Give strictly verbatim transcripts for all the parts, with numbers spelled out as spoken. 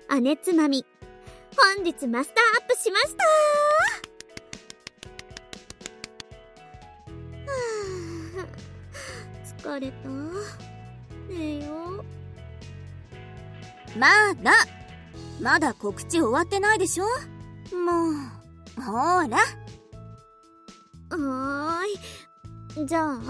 姉つまみ本日マスターアップしましたー。はあ、疲れた。寝よう。まだまだ告知終わってないでしょ。もうほら。 はーい、じゃあ、うん、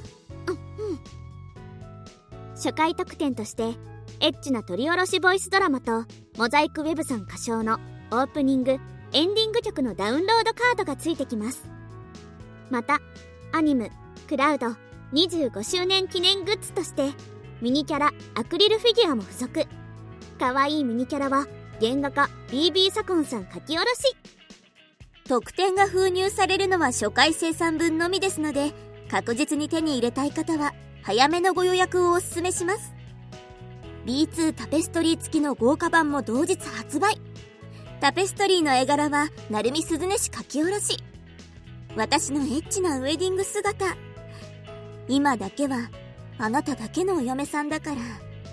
初回特典としてエッチな撮り下ろしボイスドラマとモザイクウェブさん歌唱のオープニングエンディング曲のダウンロードカードがついてきます。またアニムクラウドにじゅうごしゅうねん記念グッズとしてミニキャラアクリルフィギュアも付属。かわいいミニキャラは原画家 ビービー 左近さん書き下ろし。 特典が封入されるのは初回生産分のみですので、確実に手に入れたい方は早めのご予約をお勧めします。 ビーツー タペストリー付きの豪華版も同日発売。タペストリーの絵柄は成海鈴音氏書き下ろし。私のエッチなウェディング姿、今だけはあなただけのお嫁さんだからね。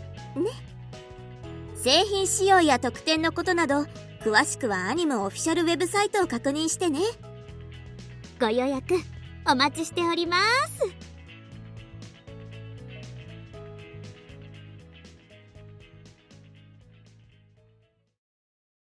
製品仕様や特典のことなど詳しくはアニムオフィシャルウェブサイトを確認してね。 ご予約お待ちしております。